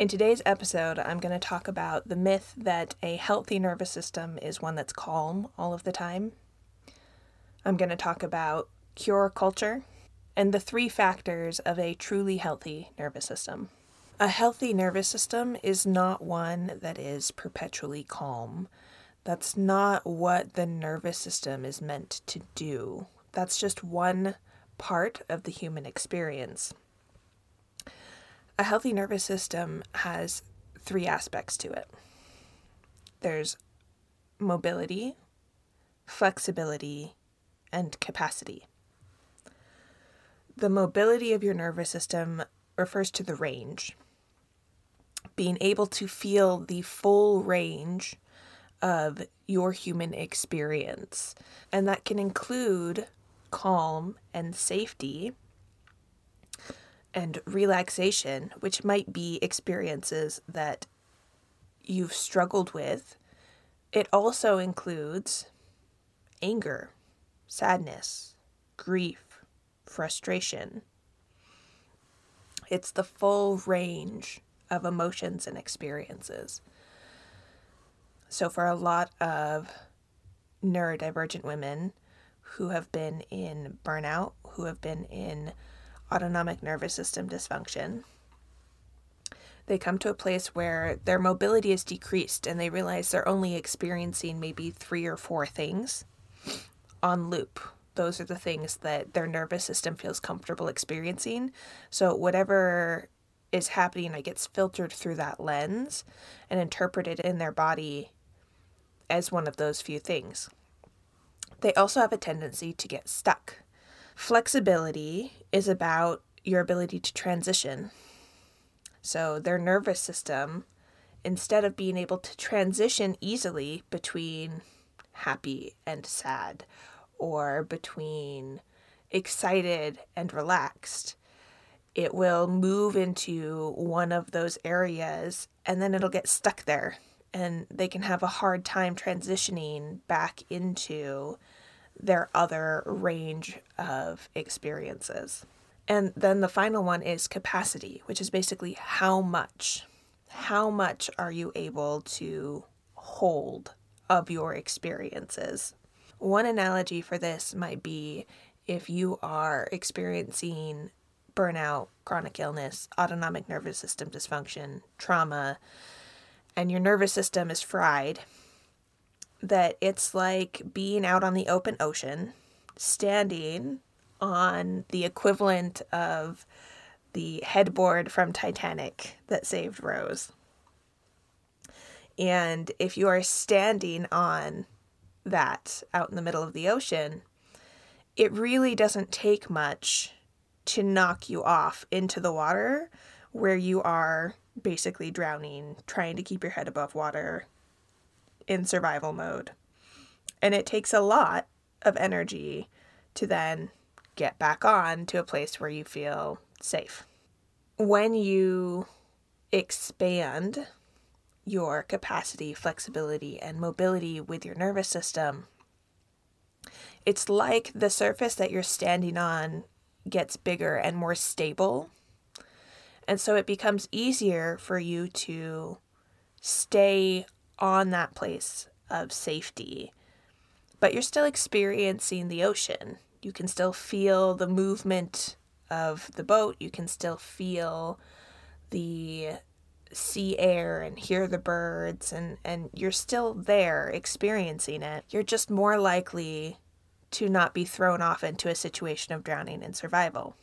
In today's episode, I'm going to talk about the myth that a healthy nervous system is one that's calm all of the time. I'm going to talk about cure culture and the 3 factors of a truly healthy nervous system. A healthy nervous system is not one that is perpetually calm. That's not what the nervous system is meant to do. That's just one part of the human experience. A healthy nervous system has 3 aspects to it. There's mobility, flexibility, and capacity. The mobility of your nervous system refers to the range. Being able to feel the full range of your human experience. And that can include calm and safety and relaxation, which might be experiences that you've struggled with. It also includes anger, sadness, grief, frustration. It's the full range of emotions and experiences. So for a lot of neurodivergent women who have been in burnout, who have been in autonomic nervous system dysfunction, they come to a place where their mobility is decreased and they realize they're only experiencing maybe 3 or 4 things on loop. Those are the things that their nervous system feels comfortable experiencing. So whatever is happening, it gets filtered through that lens and interpreted in their body as one of those few things. They also have a tendency to get stuck. Flexibility is about your ability to transition. So their nervous system, instead of being able to transition easily between happy and sad, or between excited and relaxed, it will move into one of those areas and then it'll get stuck there. And they can have a hard time transitioning back into their other range of experiences. And then the final one is capacity, which is basically how much are you able to hold of your experiences. One analogy for this might be if you are experiencing burnout, chronic illness, autonomic nervous system dysfunction, trauma, and your nervous system is fried, that it's like being out on the open ocean, standing on the equivalent of the headboard from Titanic that saved Rose. And if you are standing on that out in the middle of the ocean, it really doesn't take much to knock you off into the water where you are basically drowning, trying to keep your head above water in survival mode. And it takes a lot of energy to then get back on to a place where you feel safe. When you expand your capacity, flexibility, and mobility with your nervous system, it's like the surface that you're standing on gets bigger and more stable. And so it becomes easier for you to stay on that place of safety, but you're still experiencing the ocean. You can still feel the movement of the boat. You can still feel the sea air and hear the birds, and you're still there experiencing it. You're just more likely to not be thrown off into a situation of drowning and survival.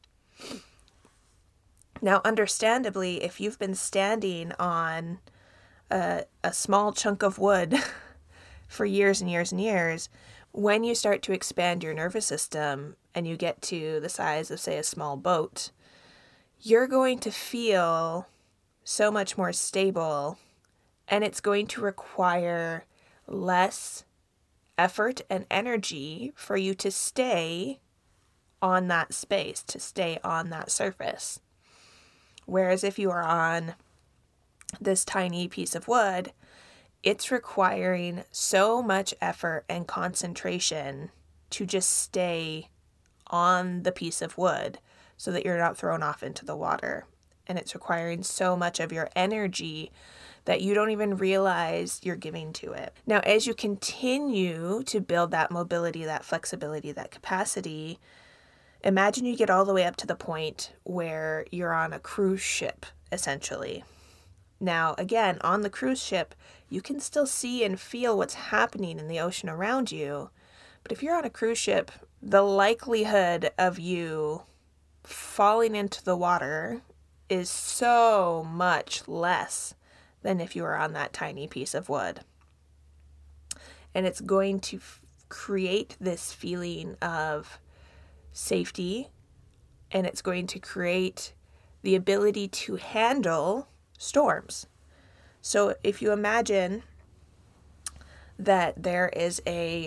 Now, understandably, if you've been standing on a small chunk of wood for years and years and years, when you start to expand your nervous system and you get to the size of, say, a small boat, you're going to feel so much more stable, and it's going to require less effort and energy for you to stay on that space, to stay on that surface. Whereas if you are on this tiny piece of wood, it's requiring so much effort and concentration to just stay on the piece of wood so that you're not thrown off into the water. and it's requiring so much of your energy that you don't even realize you're giving to it. Now, as you continue to build that mobility, that flexibility, that capacity, imagine you get all the way up to the point where you're on a cruise ship, essentially. Now, again, on the cruise ship, you can still see and feel what's happening in the ocean around you. But if you're on a cruise ship, the likelihood of you falling into the water is so much less than if you were on that tiny piece of wood. And it's going to create this feeling of safety, and it's going to create the ability to handle storms. So if you imagine that there is a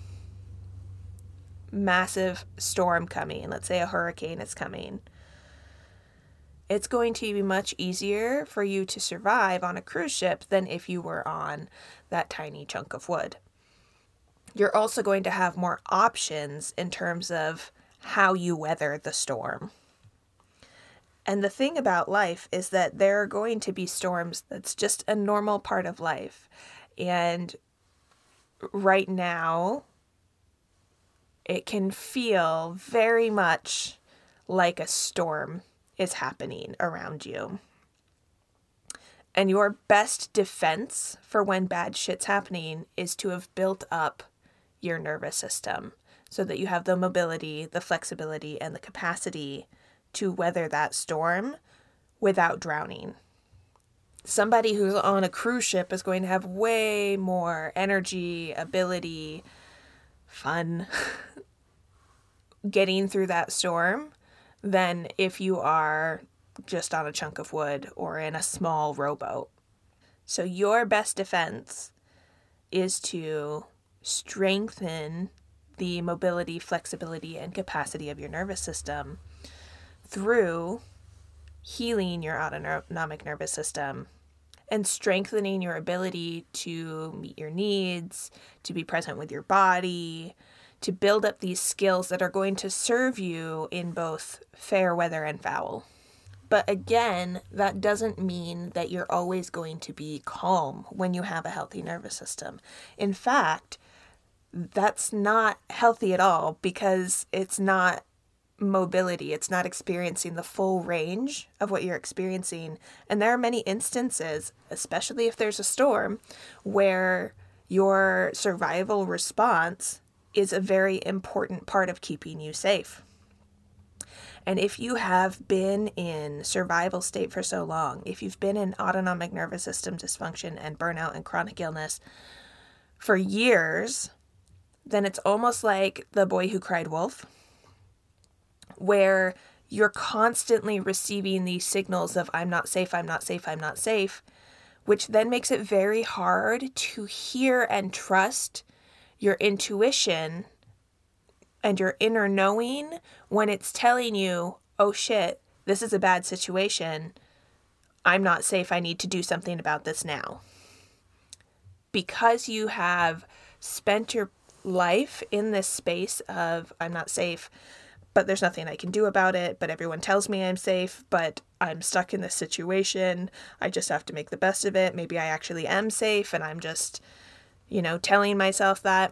massive storm coming, let's say a hurricane is coming, it's going to be much easier for you to survive on a cruise ship than if you were on that tiny chunk of wood. You're also going to have more options in terms of how you weather the storm. And the thing about life is that there are going to be storms. That's just a normal part of life. And right now, it can feel very much like a storm is happening around you. And your best defense for when bad shit's happening is to have built up your nervous system so that you have the mobility, the flexibility, and the capacity to weather that storm without drowning. Somebody who's on a cruise ship is going to have way more energy, ability, fun getting through that storm than if you are just on a chunk of wood or in a small rowboat. So your best defense is to strengthen the mobility, flexibility, and capacity of your nervous system through healing your autonomic nervous system and strengthening your ability to meet your needs, to be present with your body, to build up these skills that are going to serve you in both fair weather and foul. But again, that doesn't mean that you're always going to be calm when you have a healthy nervous system. In fact, that's not healthy at all because it's not mobility. It's not experiencing the full range of what you're experiencing. And there are many instances, especially if there's a storm, where your survival response is a very important part of keeping you safe. And if you have been in survival state for so long, if you've been in autonomic nervous system dysfunction and burnout and chronic illness for years, then it's almost like The Boy Who Cried Wolf, where you're constantly receiving these signals of I'm not safe, I'm not safe, I'm not safe, which then makes it very hard to hear and trust your intuition and your inner knowing when it's telling you, oh shit, this is a bad situation. I'm not safe. I need to do something about this now. Because you have spent your life in this space of I'm not safe, but there's nothing I can do about it, but everyone tells me I'm safe, but I'm stuck in this situation. I just have to make the best of it. Maybe I actually am safe and I'm just, telling myself that.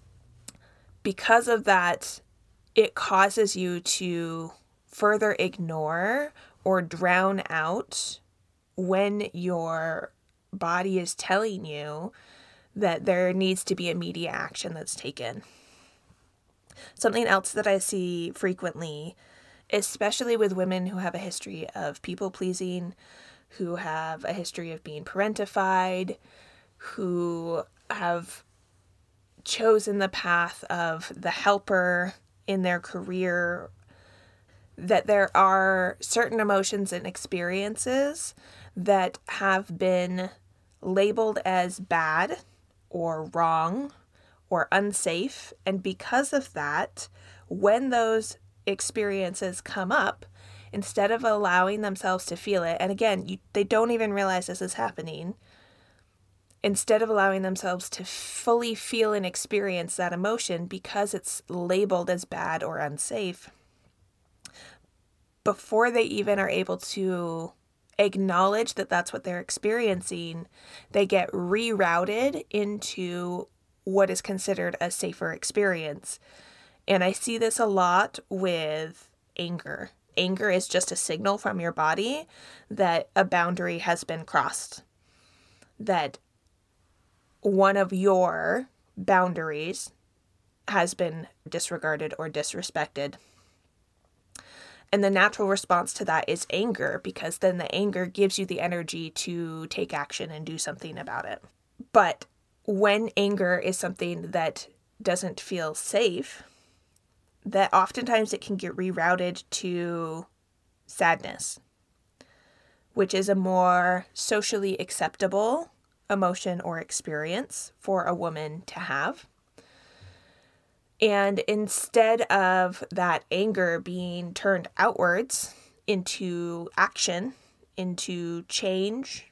Because of that, it causes you to further ignore or drown out when your body is telling you that there needs to be immediate action that's taken. Something else that I see frequently, especially with women who have a history of people-pleasing, who have a history of being parentified, who have chosen the path of the helper in their career, that there are certain emotions and experiences that have been labeled as bad or wrong or unsafe. And because of that, when those experiences come up, instead of allowing themselves to feel it, and again, they don't even realize this is happening, instead of allowing themselves to fully feel and experience that emotion because it's labeled as bad or unsafe, before they even are able to acknowledge that that's what they're experiencing, they get rerouted into what is considered a safer experience. And I see this a lot with anger. Anger is just a signal from your body that a boundary has been crossed, that one of your boundaries has been disregarded or disrespected. And the natural response to that is anger, because then the anger gives you the energy to take action and do something about it. But when anger is something that doesn't feel safe, that oftentimes it can get rerouted to sadness, which is a more socially acceptable emotion or experience for a woman to have. And instead of that anger being turned outwards into action, into change,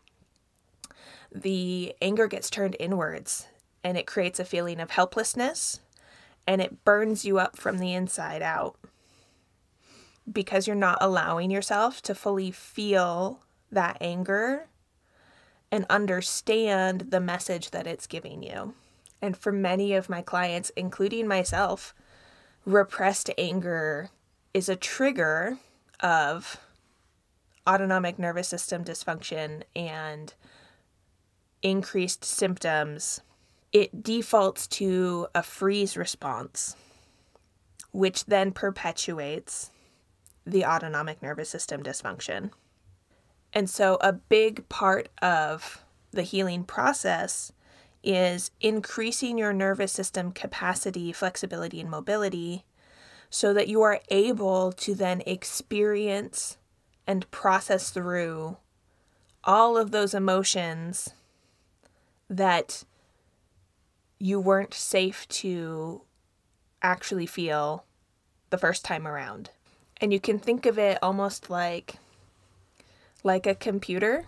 the anger gets turned inwards, and it creates a feeling of helplessness, and it burns you up from the inside out because you're not allowing yourself to fully feel that anger and understand the message that it's giving you. And for many of my clients, including myself, repressed anger is a trigger of autonomic nervous system dysfunction and increased symptoms. It defaults to a freeze response, which then perpetuates the autonomic nervous system dysfunction. And so a big part of the healing process is increasing your nervous system capacity, flexibility, and mobility so that you are able to then experience and process through all of those emotions that you weren't safe to actually feel the first time around. And you can think of it almost like a computer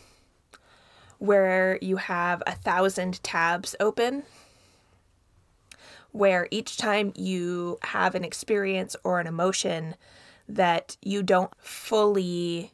where you have 1,000 tabs open, where each time you have an experience or an emotion that you don't fully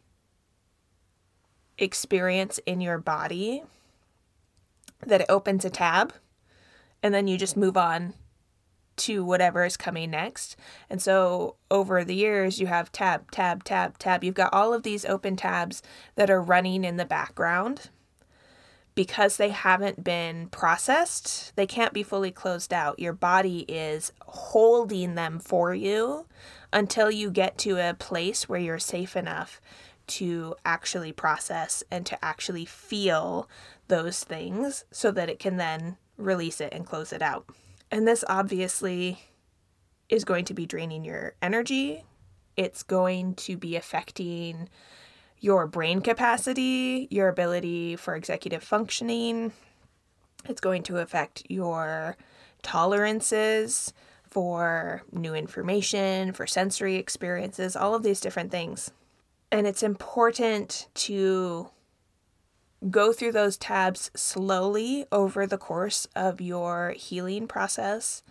experience in your body, that it opens a tab, and then you just move on to whatever is coming next. And so over the years, you have tab, tab, tab, tab. You've got all of these open tabs that are running in the background. Because they haven't been processed, they can't be fully closed out. Your body is holding them for you until you get to a place where you're safe enough to actually process and to actually feel those things so that it can then release it and close it out. And this obviously is going to be draining your energy. It's going to be affecting your brain capacity, your ability for executive functioning. It's going to affect your tolerances for new information, for sensory experiences, all of these different things. And it's important to go through those tabs slowly over the course of your healing process.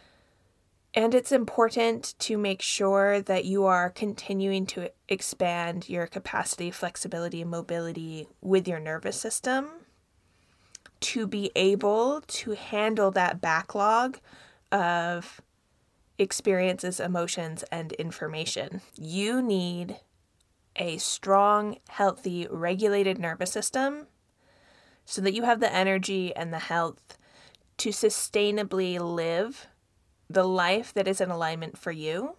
And it's important to make sure that you are continuing to expand your capacity, flexibility, and mobility with your nervous system to be able to handle that backlog of experiences, emotions, and information. You need a strong, healthy, regulated nervous system so that you have the energy and the health to sustainably live the life that is in alignment for you,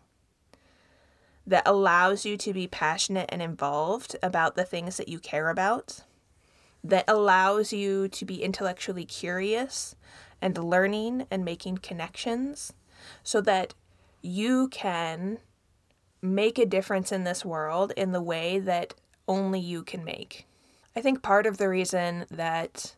that allows you to be passionate and involved about the things that you care about, that allows you to be intellectually curious and learning and making connections so that you can make a difference in this world in the way that only you can make. I think part of the reason that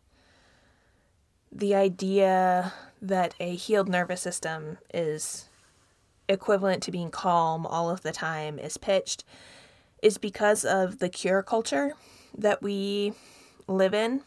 the idea that a healed nervous system is equivalent to being calm all of the time is pitched is because of the cure culture that we live in.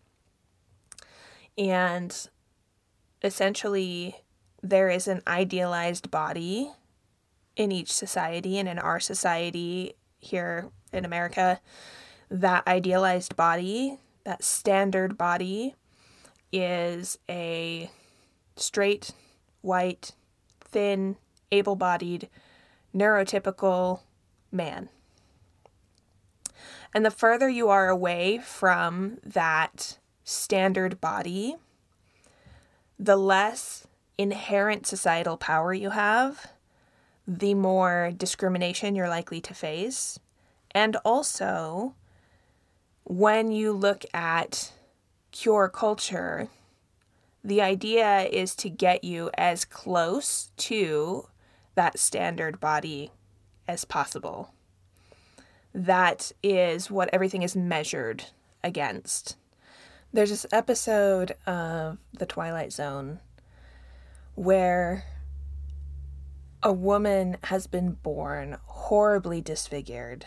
And essentially, there is an idealized body in each society, and in our society here in America, that idealized body, that standard body, is a straight, white, thin, able-bodied, neurotypical man. And the further you are away from that standard body, the less inherent societal power you have, the more discrimination you're likely to face. And also, when you look at cure culture, the idea is to get you as close to that standard body as possible. That is what everything is measured against. There's this episode of The Twilight Zone where a woman has been born horribly disfigured,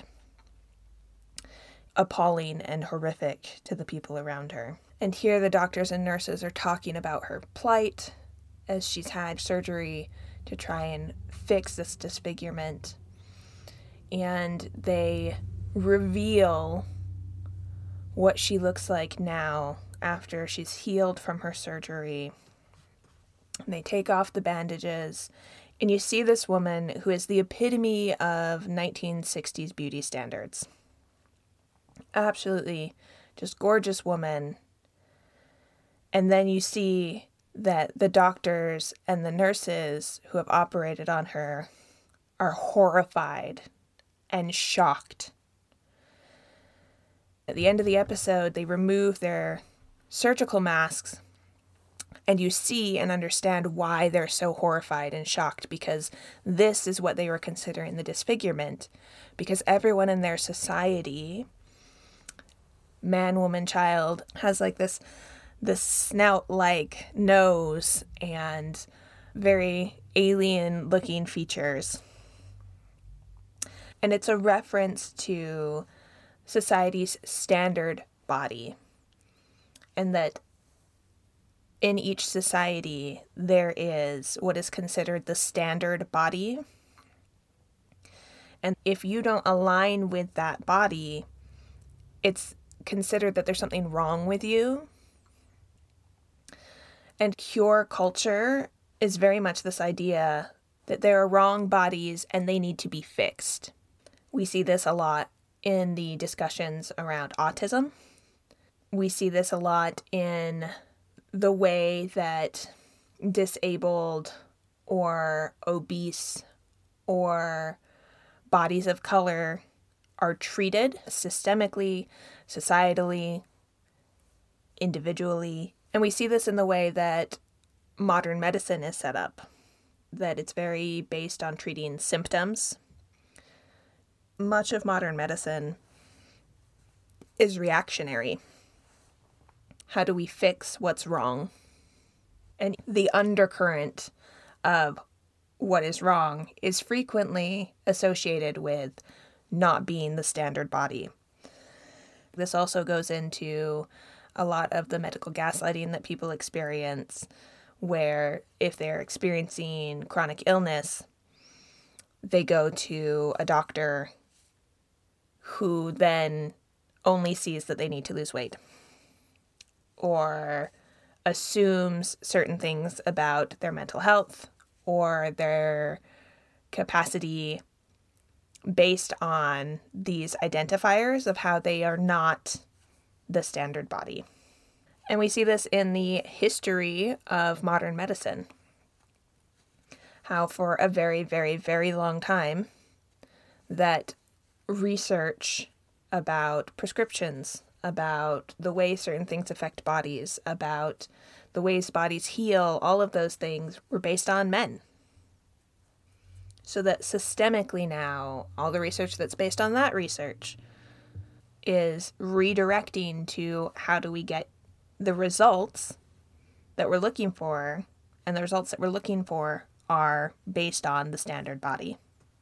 appalling and horrific to the people around her. And here the doctors and nurses are talking about her plight as she's had surgery to try and fix this disfigurement. And they reveal what she looks like now after she's healed from her surgery. And they take off the bandages, and you see this woman who is the epitome of 1960s beauty standards. Absolutely just gorgeous woman. And then you see that the doctors and the nurses who have operated on her are horrified and shocked. At the end of the episode, they remove their surgical masks, and you see and understand why they're so horrified and shocked, because this is what they were considering the disfigurement. Because everyone in their society, man, woman, child, has like this snout-like nose and very alien-looking features. And it's a reference to society's standard body, and that in each society there is what is considered the standard body. And if you don't align with that body, it's considered that there's something wrong with you. And cure culture is very much this idea that there are wrong bodies and they need to be fixed. We see this a lot in the discussions around autism. We see this a lot in the way that disabled or obese or bodies of color are treated systemically, societally, individually. And we see this in the way that modern medicine is set up, that it's very based on treating symptoms. Much of modern medicine is reactionary. How do we fix what's wrong? And the undercurrent of what is wrong is frequently associated with not being the standard body. This also goes into a lot of the medical gaslighting that people experience, where if they're experiencing chronic illness, they go to a doctor who then only sees that they need to lose weight, or assumes certain things about their mental health or their capacity based on these identifiers of how they are not the standard body. And we see this in the history of modern medicine. How for a very, very, very long time that research about prescriptions, about the way certain things affect bodies, about the ways bodies heal, all of those things were based on men. So that systemically now, all the research that's based on that research is redirecting to how do we get the results that we're looking for, and the results that we're looking for are based on the standard body.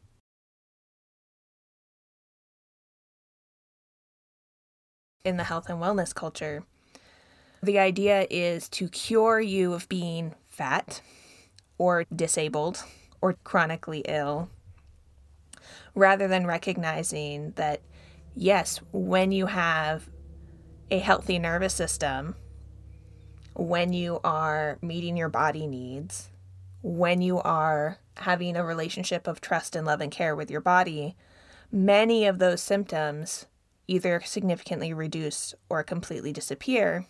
In the health and wellness culture, the idea is to cure you of being fat or disabled or chronically ill rather than recognizing that, yes, when you have a healthy nervous system, when you are meeting your body needs, when you are having a relationship of trust and love and care with your body, many of those symptoms either significantly reduce or completely disappear.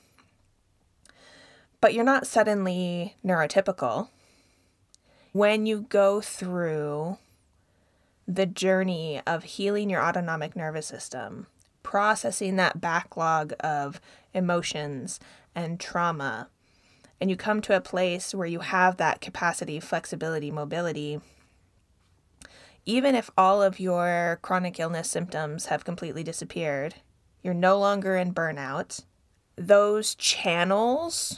But you're not suddenly neurotypical. When you go through the journey of healing your autonomic nervous system, processing that backlog of emotions and trauma, and you come to a place where you have that capacity, flexibility, mobility, even if all of your chronic illness symptoms have completely disappeared, you're no longer in burnout, those channels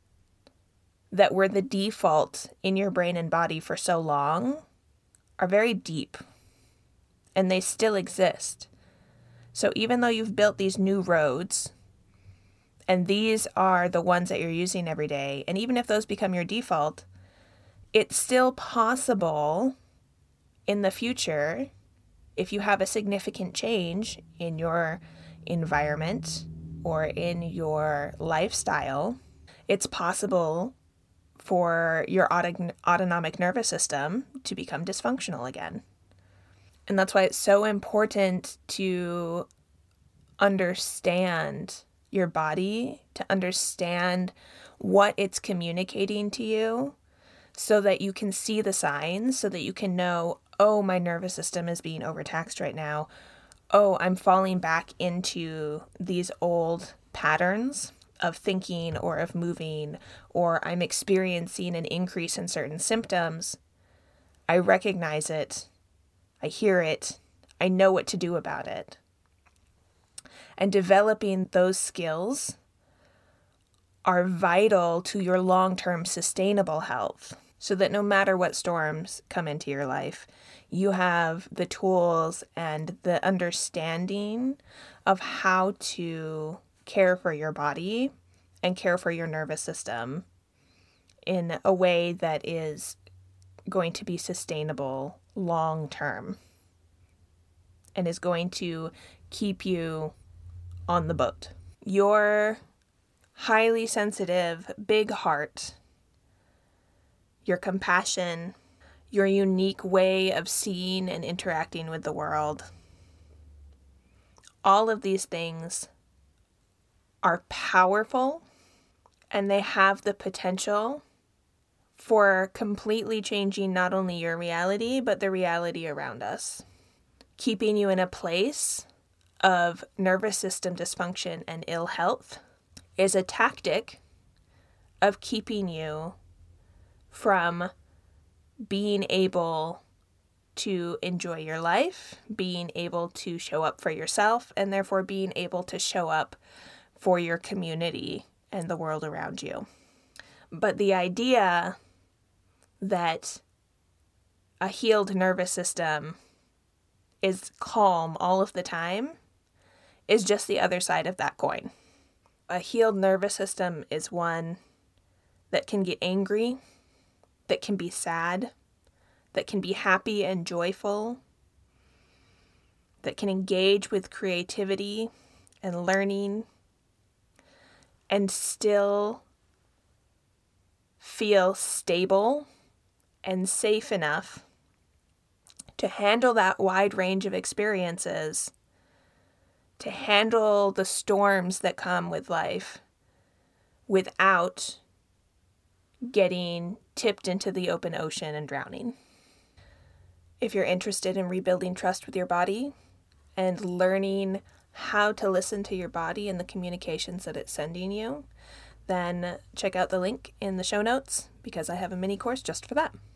that were the default in your brain and body for so long are very deep, and they still exist. So even though you've built these new roads, and these are the ones that you're using every day, and even if those become your default, it's still possible in the future, if you have a significant change in your environment or in your lifestyle, it's possible for your autonomic nervous system to become dysfunctional again. And that's why it's so important to understand your body, to understand what it's communicating to you, so that you can see the signs, so that you can know, oh, my nervous system is being overtaxed right now. Oh, I'm falling back into these old patterns of thinking or of moving, or I'm experiencing an increase in certain symptoms. I recognize it. I hear it. I know what to do about it. And developing those skills are vital to your long-term sustainable health, so that no matter what storms come into your life, you have the tools and the understanding of how to care for your body and care for your nervous system in a way that is going to be sustainable long-term and is going to keep you on the boat. Your highly sensitive, big heart, your compassion, your unique way of seeing and interacting with the world, all of these things are powerful, and they have the potential for completely changing not only your reality, but the reality around us. Keeping you in a place of nervous system dysfunction and ill health is a tactic of keeping you from being able to enjoy your life, being able to show up for yourself, and therefore being able to show up for your community and the world around you. But the idea that a healed nervous system is calm all of the time is just the other side of that coin. A healed nervous system is one that can get angry, that can be sad, that can be happy and joyful, that can engage with creativity and learning, and still feel stable and safe enough to handle that wide range of experiences, to handle the storms that come with life without getting tipped into the open ocean and drowning. If you're interested in rebuilding trust with your body and learning how to listen to your body and the communications that it's sending you, then check out the link in the show notes, because I have a mini course just for that.